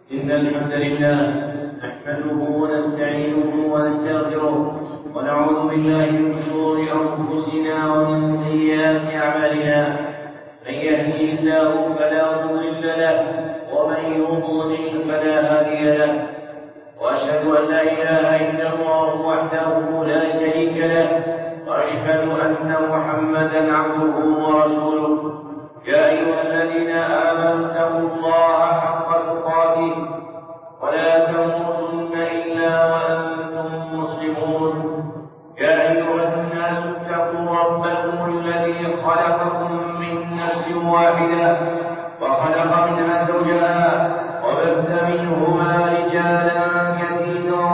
إن الحمد لله نحمده ونستعينه ونستغفره ونعوذ بالله من شرور أنفسنا ومن سيئات أعمالنا. من يهده الله فلا مضل له ومن يضلل فلا هادي له، وأشهد أن لا إله إلا الله وحده لا شريك له، وأشهد أن محمدا عبده ورسوله. يا أيها الذين آمنوا اتقوا الله حق تقاته ولا تموتن إلا وأنتم مسلمون. يا أيها الناس اتقوا ربكم الذي خلقكم من نفس واحدة وخلق منها زوجها وبث منهما رجالا كثيرا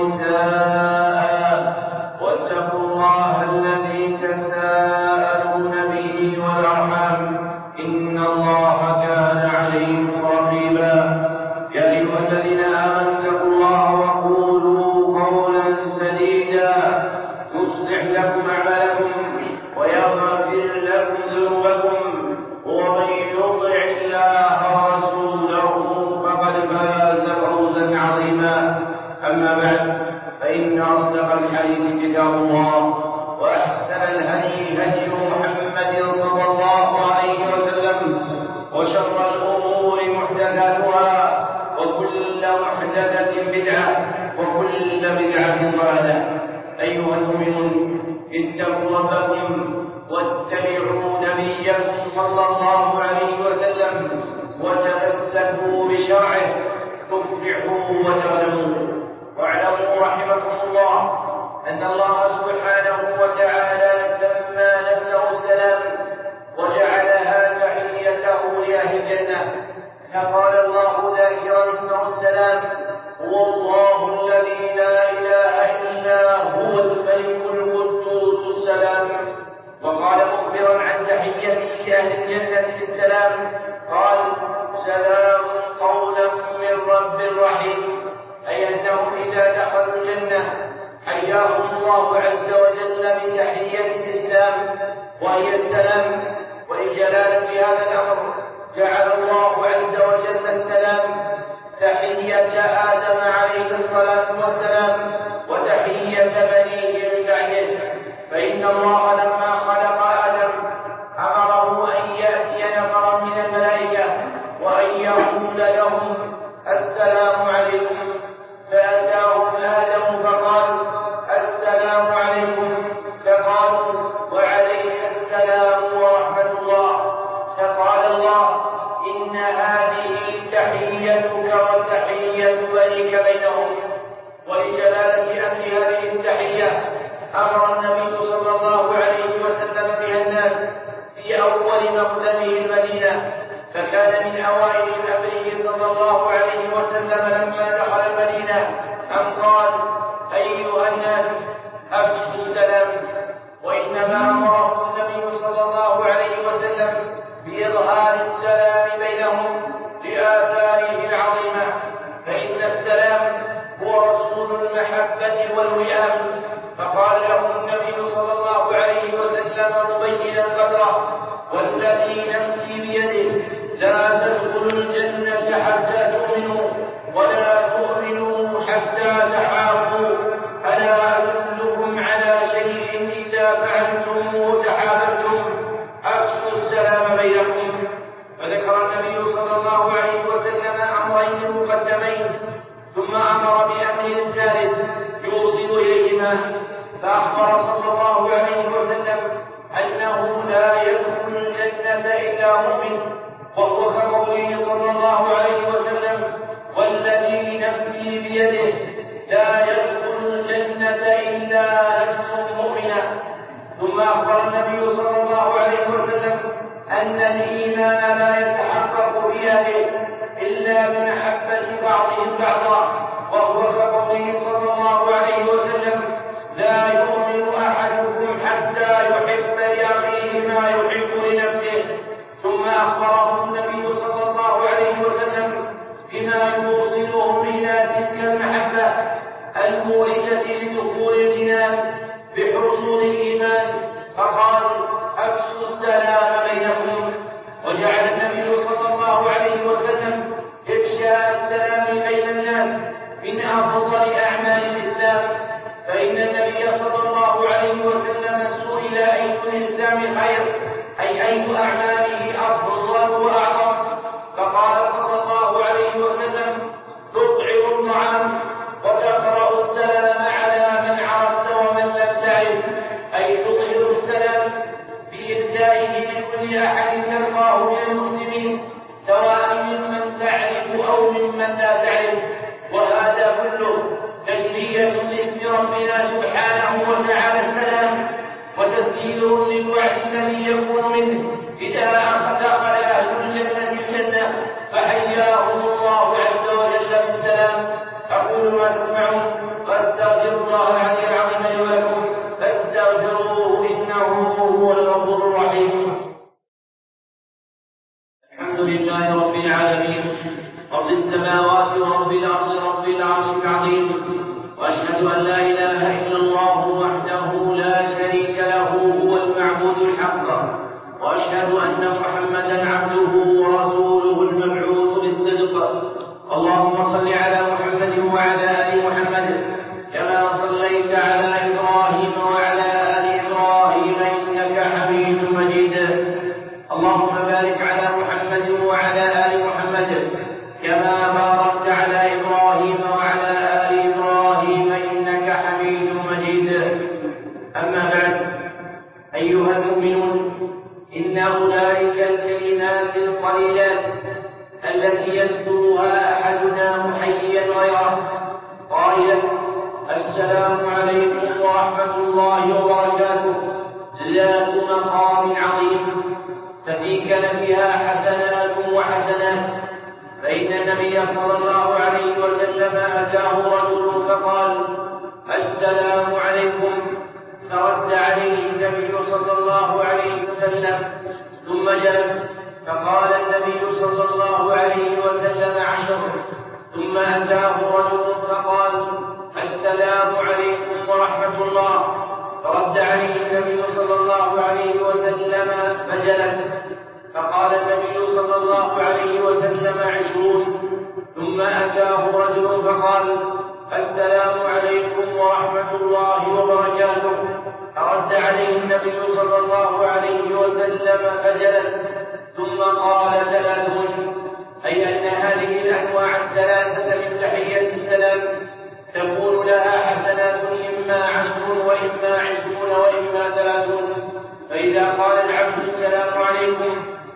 ونساء، واتقوا الله الذي تساءلون به والأرحام إن الله كان عليكم رقيبا. يا أيها الذين آمنوا اتقوا الله وقولوا قولا سديدا يصلح لكم أعمالكم ويغفر لكم ذنوبكم، ومن يطع الله ورسوله فقد فاز فوزا عظيما. أما بعد، فإن أصدق الحديث كتاب الله، وأحسن الهدي هدي محمد صلى الله عليه وسلم، وشر الأمور محدثاتها، وكل محدثة بدعة، وكل بدعة ضلالة. أيها المؤمنون، اتقوا ربكم واتبعوا نبيكم صلى الله عليه وسلم وتمسكوا بشرعه تفلحوا وتغنموا. واعلموا رحمكم الله أن الله سبحانه وتعالى سمى نفسه السلام وجعلها تحيته لأهل الجنة، فقال الله ذاكرا اسمه السلام: هو الله الذي لا إله إلا هو الملك القدوس السلام. وقال مخبرا عن تحيته لأهل الجنة بالسلام قال: سلام قولا من رب رحيم، أي أنهم إذا دخلوا الجنة حياهم الله عز وجل بتحية الإسلام وهي السلام. ولجلالة هذا الأمر جعل الله عز وجل السلام تحية آدم عليه الصلاة والسلام وتحية بنيه من بعده. فإن الله لما خلق آدم أمره أن يأتي نفرا من الملائكة وأن يقول لهم: السلام عليكم. فأتاهم آدم فقال: السلام عليكم. فقالوا: وعليك السلام ورحمة الله. فقال الله: إن هذه تحيتك وتحية بنيك بينهم. ولجلالة أمر هذه التحية أمر النبي صلى الله عليه وسلم بها الناس في أول مقدمه المدينة، فكان من أوائل أمره صلى الله عليه وسلم لما دخل المدينة أن قال: أيها الناس أفشوا السلام. وإنما أمره النبي صلى الله عليه وسلم بإظهار السلام بينهم لآثاره العظيمة، فإن السلام هو رسول المحبة والوئام. فقال له النبي صلى الله عليه وسلم مبينا قدره: والذي نفسي بيده لا تدخلوا الجنة حتى تؤمنوا ولا تؤمنوا حتى تحابوا. ألا أدلكم على شيء إذا فعلتم تحاببتم؟ أفشوا السلام بينكم. فذكر النبي صلى الله عليه وسلم أمرين مقدمين، ثم أمر بأمر ثالث يوصل إليهما، فأخبر صلى الله عليه وسلم أنه لا يدخل الجنة إلا مؤمن، وهو كقوله صلى الله عليه وسلم: والذي نفسي بيده لا يدخل الجنة إلا نفس مؤمنة. ثم أخبر النبي صلى الله عليه وسلم أن الإيمان لا يتحقق في أهله إلا بمحبة بعضهم بعضا، وهو كقوله صلى الله عليه وسلم: لا يؤمن أحدكم حتى يحب لأخيه ما يحب لنفسه. ثم أخبره النبي صلى الله عليه وسلم بما يوصلهم إلى تلك المحبة الموردة لدخول الجنان بحصول الإيمان، فقال: أفشوا السلام بينكم. وجعل النبي صلى الله عليه وسلم إفشاء السلام أي أعماله أفضل وأعظم. فقال صلى الله عليه وسلم: تطعم الطعام وتقرأ السلام على من عرفت ومن لم تعرف، أي تظهر السلام بإبدائه لكل أحد تلقاه من المسلمين، سواء ممن تعرف أو ممن لا تعرف. وهذا كله تجلية لاسم ربنا سبحانه وتعالى السلام، وتسجيل للوعد الذي يكون منه إذا دخل أهل الجنة الجنة فحياهم الله عز وجل بالسلام. أقول ما تسمعون وأستغفر الله العلي العظيم لي ولكم فاستغفروه إنه هو الغفور الرحيم. الحمد لله رب العالمين، رب السماوات ورب الأرض، رب العرش العظيم، وأشهد أن لا إله إلا الله وحده لا شريك له هو المعبود الحق، وأشهد أن محمدا عبده ورسوله المبعوث بالصدق. اللهم صل على محمد وعلى آل محمد كما صليت على إبراهيم وعلى آل إبراهيم إنك حميد مجيد. اللهم بارك على محمد وعلى آل محمد كما باركت على إبراهيم وعلى آل إبراهيم إنك حميد مجيد. أما بعد، أيها المؤمنون، إن أولئك الكلمات القليلات التي يذكرها أحدنا محيا غيره قائلا: السلام عليكم ورحمة الله وبركاته، ذات مقام عظيم، ففي كنفها حسنات وحسنات. فإن النبي صلى الله عليه وسلم أتاه رجل فقال: السلام عليكم، فرد عليه النبي صلى الله عليه وسلم ثم جلس، فقال النبي صلى الله عليه وسلم 10. ثم أتاه رجل فقال: السلام عليكم ورحمة الله، فرد عليه النبي صلى الله عليه وسلم فجلس، فقال النبي صلى الله عليه وسلم 20. ثم أتاه رجل فقال: السلام عليكم ورحمة الله وبركاته، فرد عليه النبي صلى الله عليه وسلم فجلس، ثم قال 30. أي أن هذه الأنواع الثلاثة من تحية السلام تكون لها حسنات إما 10 وإما 20 وإما 30. فإذا قال العبد السلام عليكم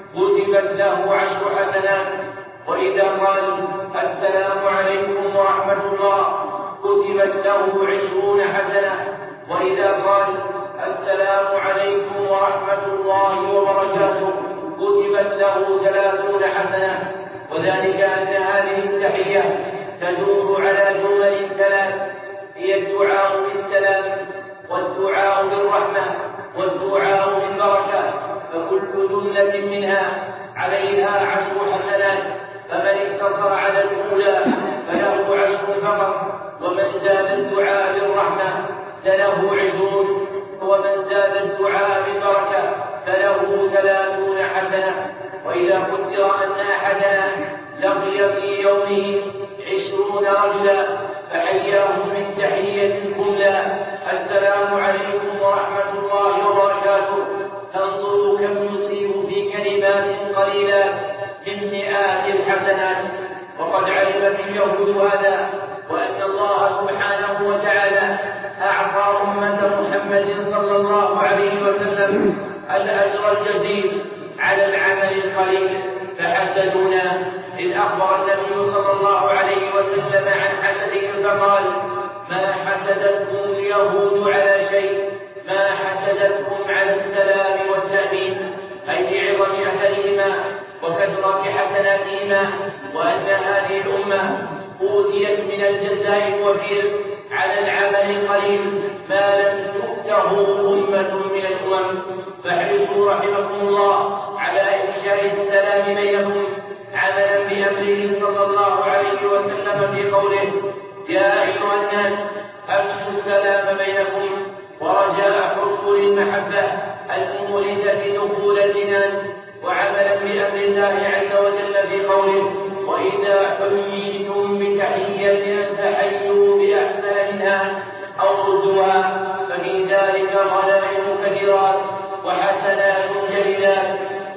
كتبت له 10 حسنات، وإذا قال السلام عليكم ورحمة الله كتبت له 20 حسنة، وإذا قال السلام عليكم ورحمة الله وبركاته كتبت له 30 حسنة. وذلك أن هذه التحية تدور على جمل 3: هي الدعاء بالسلام، والدعاء بالرحمة، والدعاء بالبركة، فكل جملة منها عليها 10 حسنات. فمن اقتصر على الأولى فله 10 فقط، ومن زاد الدعاء بالرحمة فله 20، ومن زاد الدعاء بالبركة فله 30 حسنة. وإذا قدر أن أحدنا لقي في يومه 20 رجلا فحياهم من تحية الجملة: السلام عليكم ورحمة الله وبركاته، فانظروا كم يصيب في كلمات قليلات من مئات الحسنات. وقد علمت اليهود هذا، وأن الله سبحانه وتعالى أعطى أمة محمد صلى الله عليه وسلم الأجر الجزيل على العمل القليل، فحسدونا. إذ أخبر النبي صلى الله عليه وسلم عن حسدهم فقال: ما حسدتكم اليهود على شيء، ما حسدتكم على السلام والتأمين، أي لعظم أثرهما وكثرة حسناتهما، وأن هذه الأمة أوتيت من الجزاء الوفير على العمل القليل ما لم تؤته أمة من الأمم. فاحرصوا رحمكم الله على إفشاء السلام بينكم، عملا بأمره صلى الله عليه وسلم في قوله: يا أيها الناس أفشوا السلام بينكم، ورجاء حصول المحبة المولدة دخول الجنان، وعملا بأمر الله عز وجل في قوله: وإذا حييتم بتحية فحيوا بأحسن منها أو ردوها، ففي ذلك غنائم كثيرات وحسنات جليلات.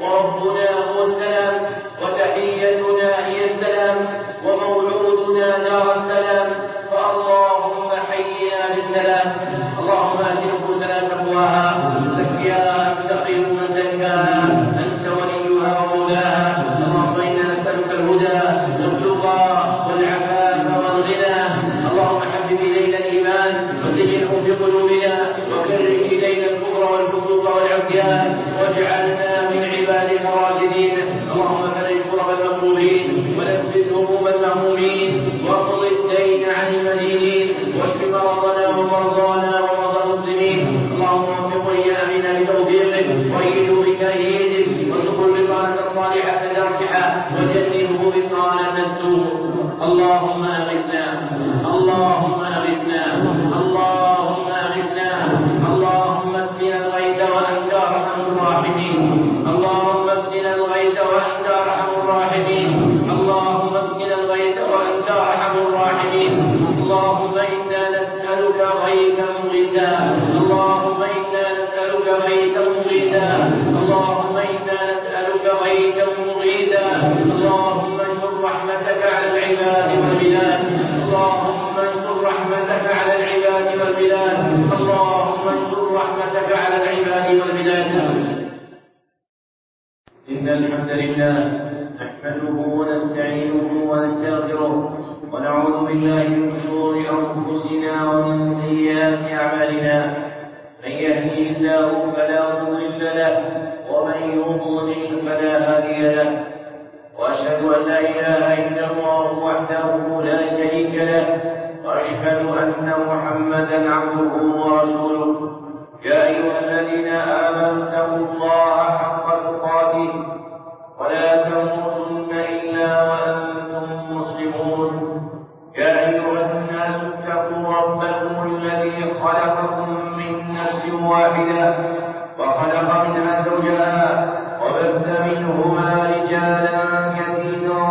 ومولودنا دار السلام، فاللهم حينا بالسلام. اللهم آت نفوسنا تقواها زكها أنت خير من زكاها أنت وليها ومولاها. اللهم إنا نسألك الهدى والتقى والعفاف والغنى. اللهم حبب إلينا الإيمان وزينه في قلوبنا وكره إلينا الكفر والفسوق والعصيان واجعلنا من عبادك الراشدين. اللهم فرج كرب المكروبين ونفس هموم المهمومين واقض الدين عن المدينين واشف مرضنا ومرضانا ومرضى المسلمين. اللهم وفق ولي امرنا بتوفيقك وايده بتأييدك وارزقه البطانة الصالحة الناصحة وجنبه بطانة السوء. اللهم اغثنا اللهم اغثنا اللهم اغثنا اللهم اسقنا الغيث وانت ارحم الراحمين. اللهم اسقنا الغيث وانت ارحم الراحمين. اللهم اسقنا الغيث وانت ارحم الراحمين. اللهم انا نسالك غيثا مغيثا. اللهم انا نسالك غيثا مغيثا. اللهم انا نسالك غيثا مغيثا. اللهم انشر رحمتك على العباد والبلاد. اللهم انشر رحمتك على العباد والبلاد. اللهم انشر رحمتك على العباد والبلاد. إن الحمد لله نحمده ونستعينه ونستغفره ونعوذ بالله من شرور أنفسنا ومن سيئات أعمالنا. من يهديه الله فلا مضل له ومن يضلل فلا هادي له. وأشهد أن لا إله إلا الله وحده لا شريك له وأشهد أن محمدا عبده ورسوله. يا أيها الذين آمنوا اتقوا الله حق تقاته ولا تموتن إلا وأنتم مسلمون. يا أيها الناس اتقوا ربكم الذي خلقكم من نفس واحدة وخلق منها زوجها وبث منهما رجالا كثيرا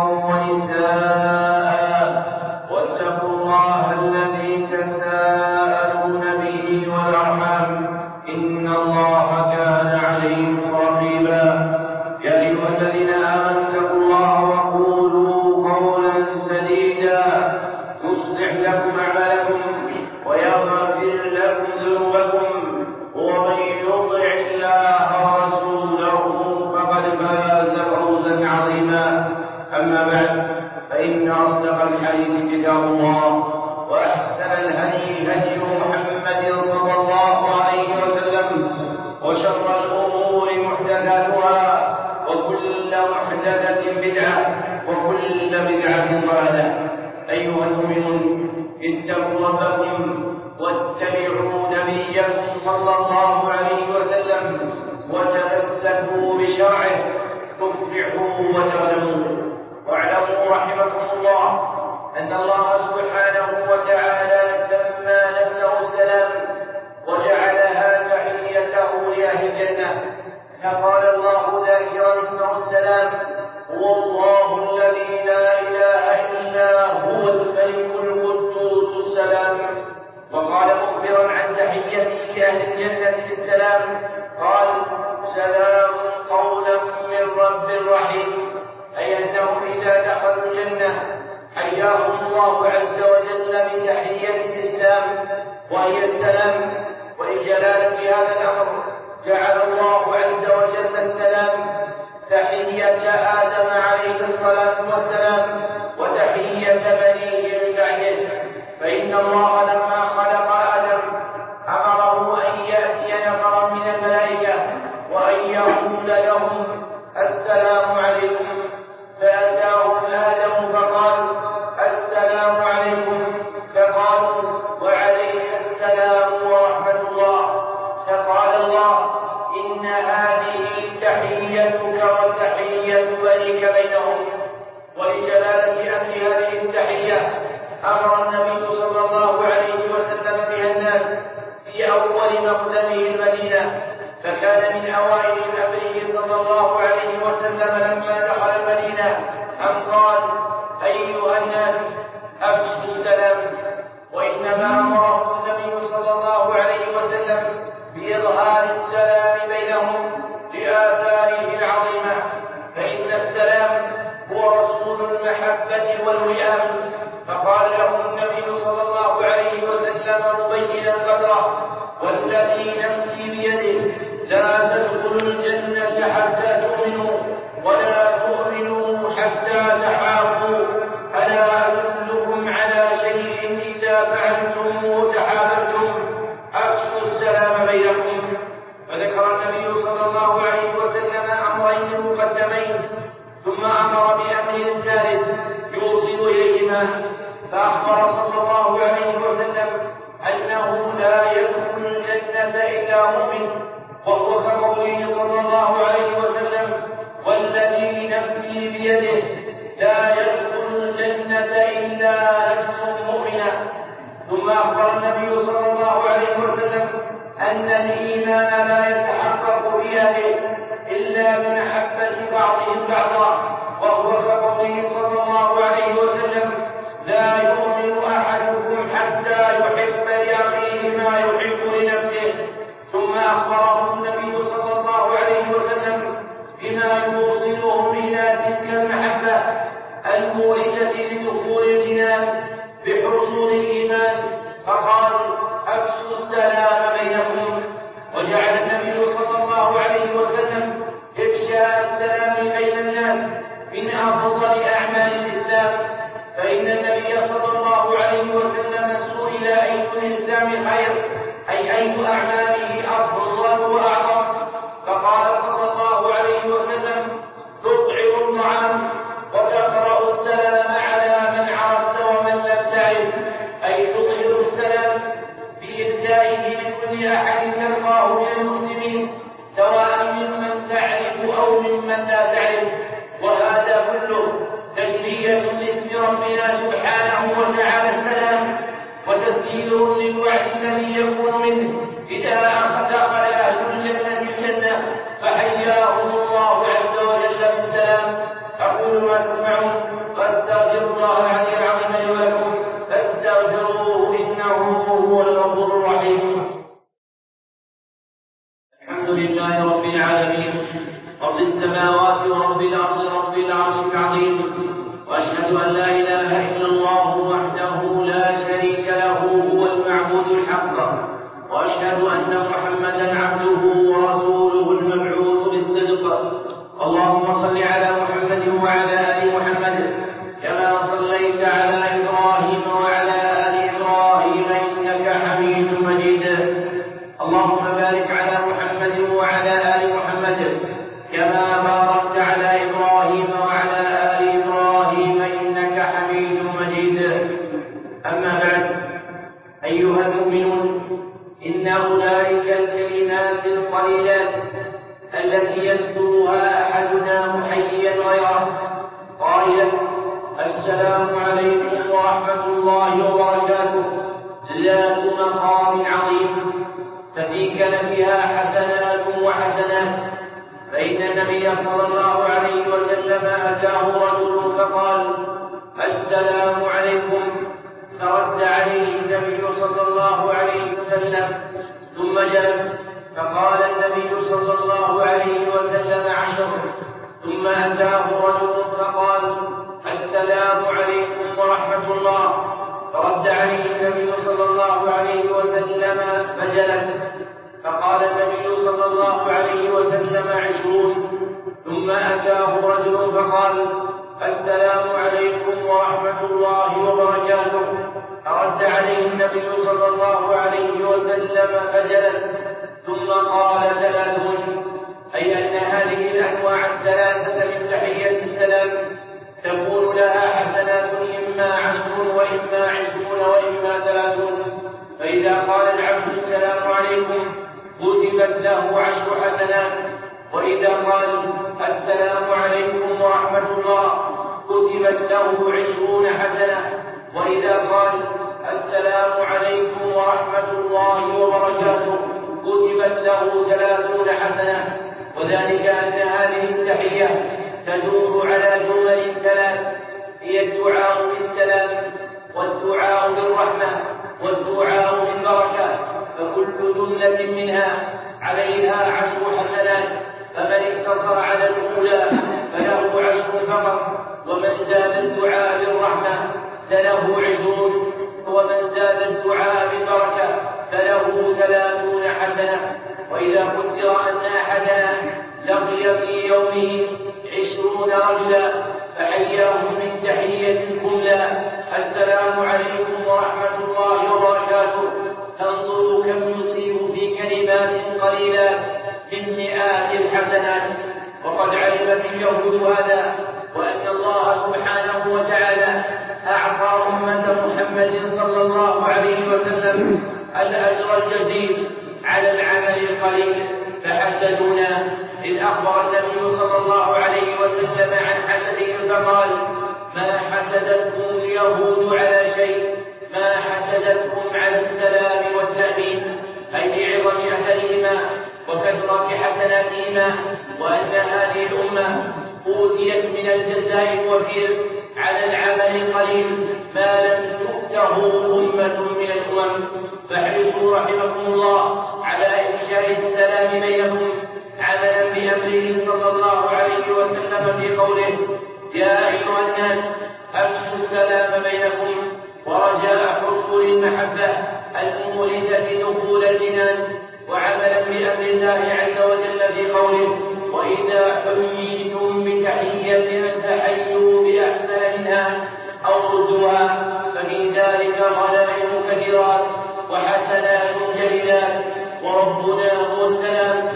ونساء واتقوا الله الذي تساءلون به والأرحام إن الله كان عليكم رقيبا. يا أيها الذين آمنوا اتقوا الله وقولوا قولا سديدا يصلح لكم أعمالكم ويغفر لكم ذنوبكم ومن يطع الله ورسوله فقد فاز فوزا عظيما. أما بعد فإن أصدق الحديث كتاب الله وأحسن الهدي هدي محمد صلى الله عليه وسلم وشر الأمور محدثاتها وكل محدثة بدعة وكل بدعة ضلالة. أيها المؤمنون اتقوا ربكم واتبعوا نبيكم صلى الله عليه وسلم وتمسكوا بشرعه تفلحوا وتغنموا. واعلموا رحمكم الله أن الله سبحانه وتعالى سمى نفسه السلام وجعلها تحيته لأهل الجنة. فقال الله ذاكرا اسمه السلام: هو الله الذي لا إله إلا هو الملك القدوس السلام. وقال مخبرا عن تحيته أهل الجنة بالسلام قال: سلام قولا من رب رحيم. أي أنهم إذا دخلوا الجنة حياهم الله عز وجل بتحية الإسلام وهي السلام. ولجلالة هذا الأمر جعل الله عز وجل السلام تحية آدم عليه الصلاة والسلام وتحية بنيه من بعده. فإن الله لما خلق آدم أمره أن يأتي نفرا من الملائكة وأن يقول لهم: السلام عليكم. فأتاهم آدم فقال: السلام عليكم. فقالوا: وعليك السلام ورحمة الله. فقال الله: إن هذه تحيتك وتحية بنيك بينهم. ولجلالة أمر هذه التحية أمر النبي صلى الله عليه وسلم بها الناس في أول مقدمه المدينة. فكان من أوائل أمره صلى الله عليه وسلم لما دخل المدينة أن قال: أيها الناس أبشروا السلام. وإنما أمره النبي صلى الله عليه وسلم بإظهار السلام بينهم لآثاره العظيمة. فإن السلام هو رسول المحبة والود ذئاب. فقال له النبي صلى الله عليه وسلم مبينا قدره: والذي نفسي بيده لا تدخلوا الجنة حتى تؤمنوا ولا تؤمنوا حتى تحابوا. ألا أدلكم على شيء إذا فعلتم تحاببتم؟ أفشوا السلام بينكم. فذكر النبي صلى الله عليه وسلم أمرين مقدمين، ثم أمر بأمر ثالث يوصل إليهما، فأخبر صلى الله عليه وسلم أنه لا يدخل الجنة إلا مؤمن، وهو كقوله صلى الله عليه وسلم: والذي نفسي بيده لا يدخل الجنة إلا نفس مؤمنة. ثم أخبر النبي صلى الله عليه وسلم أن الإيمان لا يتحقق في أهله إلا بمحبة بعضهم بعضا، وهو كقوله صلى الله عليه وسلم: لا يؤمن أحدكم حتى يحب لأخيه ما يحب لنفسه. ثم أخبره النبي صلى الله عليه وسلم بما يوصلهم إلى تلك المحبة الموردة لدخول الجنان بحصول الإيمان، فقال: أفشوا السلام بينكم. وجعل النبي صلى الله عليه وسلم إفشاء السلام بين الناس من أفضل أعمال الإسلام، فإن النبي صلى الله عليه وسلم سئل: أي الإسلام خير؟ أي أعماله أفضل وأعظم؟ فقال صلى الله عليه وسلم: تطعم الطعام وتقرأ السلام على من عرفت ومن لم تعرف، أي تظهر السلام بإبدائه لكل أحد تلقاه من المسلمين، سواء ممن تعرف أو ممن لا تعرف. وهذا كله تجلية لاسم ربنا سبحانه وتعالى السلام، وتسهيل للوعد الذي يكون منه إذا دخل أهل الجنة الجنة فحياهم الله عز وجل بالسلام. أقول ما تسمعون وأستغفر الله العلي العظيم لي ولكم فاستغفروه إنه هو الغفور الرحيم. الحمد لله رب العالمين، رب السماوات ورب الأرض، رب العرش العظيم، وأشهد أن لا إله إلا الله وحده لا شريك له هو المعبود الحق، وأشهد أن محمدا عبده ورسوله المبعوث بالصدق. اللهم صل على محمد وعلى آل محمد كما صليت على إبراهيم وعلى آل إبراهيم إنك حميد مجيد. اللهم بارك على محمد وعلى آل محمد كما باركت على إبراهيم وعلى آل إبراهيم إنك حميد مجيد. أما بعد، أيها المؤمنون، إن أولئك الكلمات القليلات التي يذكرها أحدنا محيا غيره قائلا: السلام عليكم ورحمة الله وبركاته، ذات مقام عظيم، ففي كنفها حسنات وحسنات. فإن النبي صلى الله عليه وسلم أتاه رجل فقال: السلام عليكم، فرد عليه النبي صلى الله عليه وسلم ثم جلس، فقال النبي صلى الله عليه وسلم 10. ثم أتاه رجل فقال: السلام عليكم ورحمة الله، فرد عليه النبي صلى الله عليه وسلم فجلس، فقال النبي صلى الله عليه وسلم 20. ثم أتاه رجل فقال: السلام عليكم ورحمة الله وبركاته، فرد عليه النبي صلى الله عليه وسلم فجلس، ثم قال 30، أي أن هذه الأنواع الثلاثة من تحية السلام تكون لها حسنات إما 10 وإما 20 وإما 30. فإذا قال العبد السلام عليكم كتبت له 10 حسنات، وإذا قال السلام عليكم ورحمة الله كتبت له 20 حسنة، وإذا قال السلام عليكم ورحمة الله وبركاته كتبت له 30 حسنة. وذلك أن هذه التحية تدور على جمل 3: هي الدعاء بالسلام، والدعاء بالرحمة، والدعاء بالبركة، فكل جملة منها عليها 10 حسنات، فمن اقتصر على الأولى فله 10 فقط، ومن زاد الدعاء بالرحمة فله 20، ومن زاد الدعاء بالبركة فله 30 حسنة. وإذا قدر أن أحدنا لقي في يومه 20 رجلا فحياهم من تحية كملا: السلام عليكم ورحمة الله وبركاته. فانظروا كم يصيب في كلمات قليلات من مئات الحسنات. وقد علمت اليهود هذا، وأن الله سبحانه وتعالى أعطى أمة محمد صلى الله عليه وسلم الأجر الجزيل على العمل القليل فحسدونا. إذ أخبر النبي صلى الله عليه وسلم عن حسدهم فقال: ما حسدتكم اليهود على شيء، ما حسدتكم على السلام والتأمين، أي لعظم أثرهما وكثرة حسناتهما، وأن هذه الأمة أوتيت من الجزاء الوفير على العمل القليل ما لم تؤته أمة من الأمم. فاحرصوا رحمكم الله على إفشاء السلام بينكم، عملا بأمره صلى الله عليه وسلم في قوله: يا أيها الناس أفشوا السلام بينكم، ورجاء حصول المحبة المورثة دخول الجنان، وعملا بأمر الله عز وجل في قوله: وإذا حييتم بتحية فحيوا بأحسن منها أو ردوها. ففي ذلك غنائم كثيرات وحسنات جليلات، وربنا هو السلام،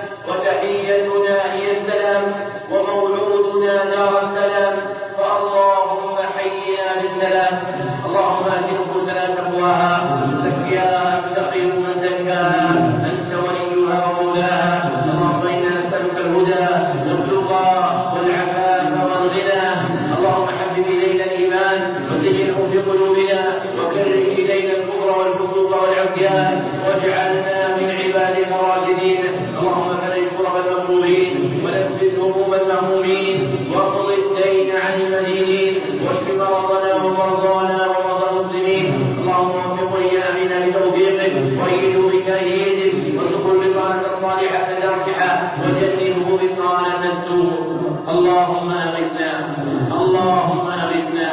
وتحيتنا هي السلام، وموعودنا دار السلام. فاللهم حينا بالسلام. اللهم آت نفوسنا تقواها، زكها أنت خير من زكاها، أنت وليها ومولاها. اللهم إنا نسألك الهدى والتقى والعفاف والغنى. اللهم حبب إلينا الإيمان وزينه في قلوبنا، وكره إلينا الكفر والفسوق والعصيان، واجعلنا من عبادك الراشدين. اللهم فرج كرب المكروبين، ونفس هموم المهمومين، واقض الدين عن المدينين، واشف مرضنا ومرضانا ومرضى المسلمين. اللهم وفق وليامنا بتوفيقك، وأيده بتأييدك، وارزقه البطانة الصالحة الناصحة، وجنبه بطانة السوء. اللهم أغثنا، اللهم أغثنا،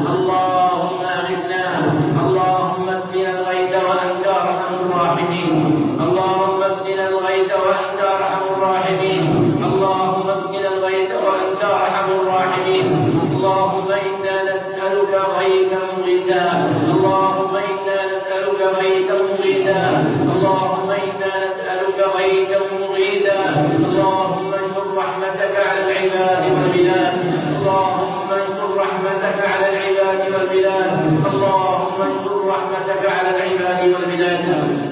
اللهم أغثنا، اللهم اسقنا الغيث وأنت أرحم الراحمين، اللهم اسقنا الغيث وأنت أرحم الراحمين، اللهم اسقنا الغيث وأنت أرحم الراحمين. اللهم إنا نسألك غيثا مغيثا، اللهم إنا نسألك غيثا مغيثا، اللهم إنا نسألك غيثا مغيثا. اللهم انشر رحمتك على العباد والبلاد، اللهم انشر رحمتك على العباد والبلاد، اللهم انشر رحمتك على العباد والبلاد.